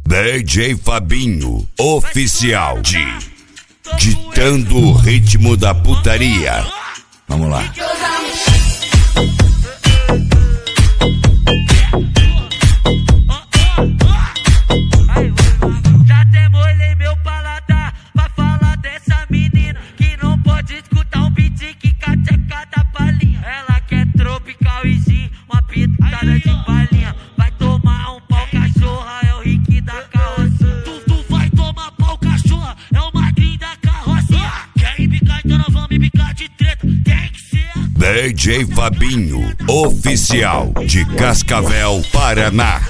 DJ Fabinho, oficial ditando o ritmo da putaria. Vamos lá. Já demolei meu paladar pra falar dessa menina que não pode escutar um beat que cateca da palhinha. Ela quer tropical e sim, uma pitada de palhinha. Vai tomar um pau, cachorra, é o Rick da carroça. Tu vai tomar pau, cachorra, é o magrinho da carrocinha. Quer embicar, então nós vamos embicar de treta, tem que ser. DJ Fabinho, oficial de Cascavel, Paraná.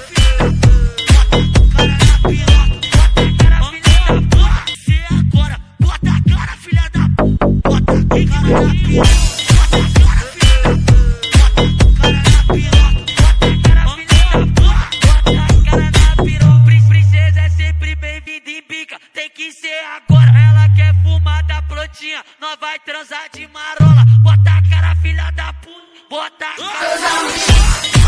Princesa é sempre bem-vinda em bica, tem que ser agora. Ela quer fumar da prontinha, nós vai transar de marola. Bota a cara, filha da puta, bota a cara.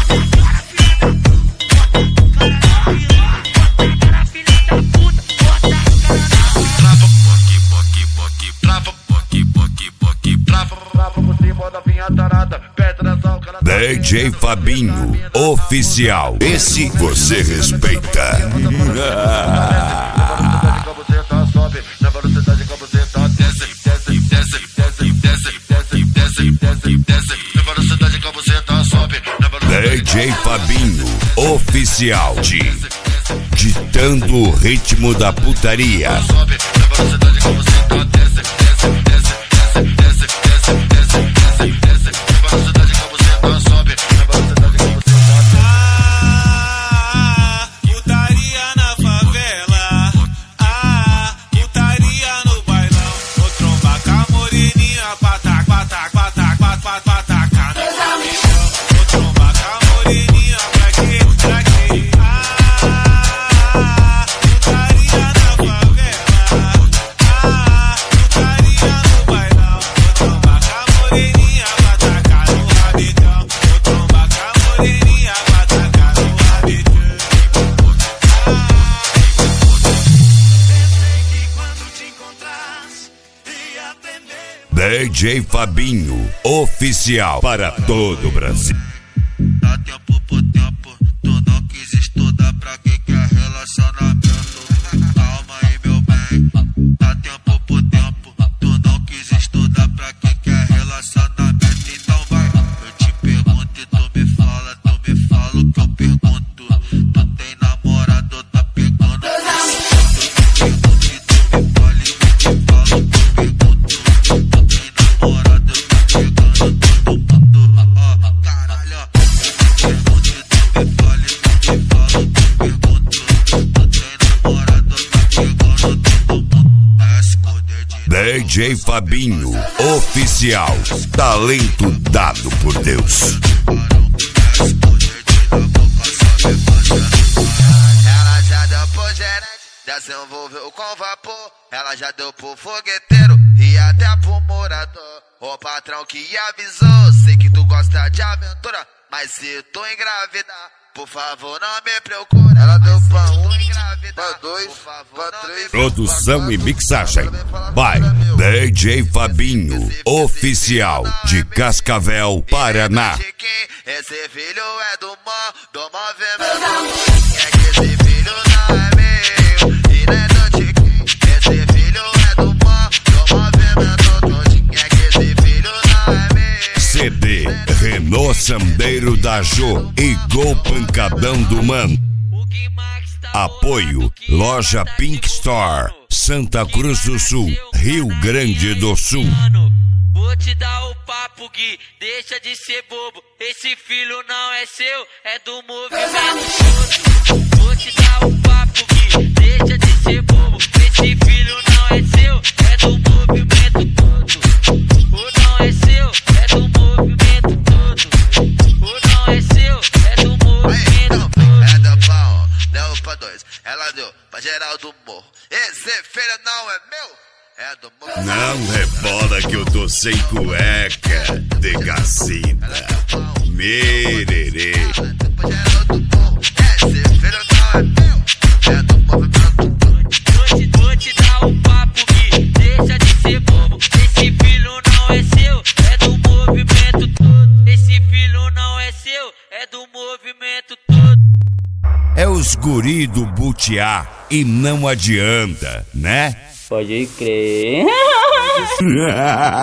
DJ Fabinho, oficial. Esse você respeita. DJ Fabinho, oficial ditando o ritmo da putaria. DJ Fabinho, oficial para todo o Brasil. Dá tempo por tempo, tu não quis estudar pra quem quer relacionamento. Calma aí, meu bem. Dá tempo por tempo, tu não quis estudar pra quem quer relacionamento. Então vai, eu te pergunto e tu me fala o que eu pergunto. Tu tem namorado ou tá pegando? DJ Fabinho, oficial, talento dado por Deus. Ela já deu pro gerente, desenvolveu com vapor. Ela já deu pro fogueteiro e até pro morador. O patrão que avisou, sei que tu gosta de aventura, mas se tu engravidar, por favor não me procura. Ela deu pra um, pra dois, pra três. Produção e mixagem by DJ Fabinho, oficial de Cascavel, Paraná. Esse filho é do movimento. É que esse filho não é meu e não é do Tiquinho. Esse filho é do movimento todinho. É que esse filho não é meu. CD Renault Sandeiro da Jô e Gol Pancadão do Mano. Apoio Loja Pink Store, Santa Cruz do Sul, Rio Grande do Sul. Vou te dar o papo, Gui, deixa de ser bobo. Esse filho não é seu, é do movimento todo. Vou te dar o papo, Gui, deixa de ser bobo. Esse filho não é seu, é do movimento todo. O não é seu, é do movimento todo. O não é seu, é do movimento todo. É do pau, deu pra dois, ela deu pra geral do morro. Esse filho não é meu. Não rebola que eu tô sem cueca, de caceta, mererê. Esse filho não é meu, é do guri do Butiá e não adianta, né? Pode crer.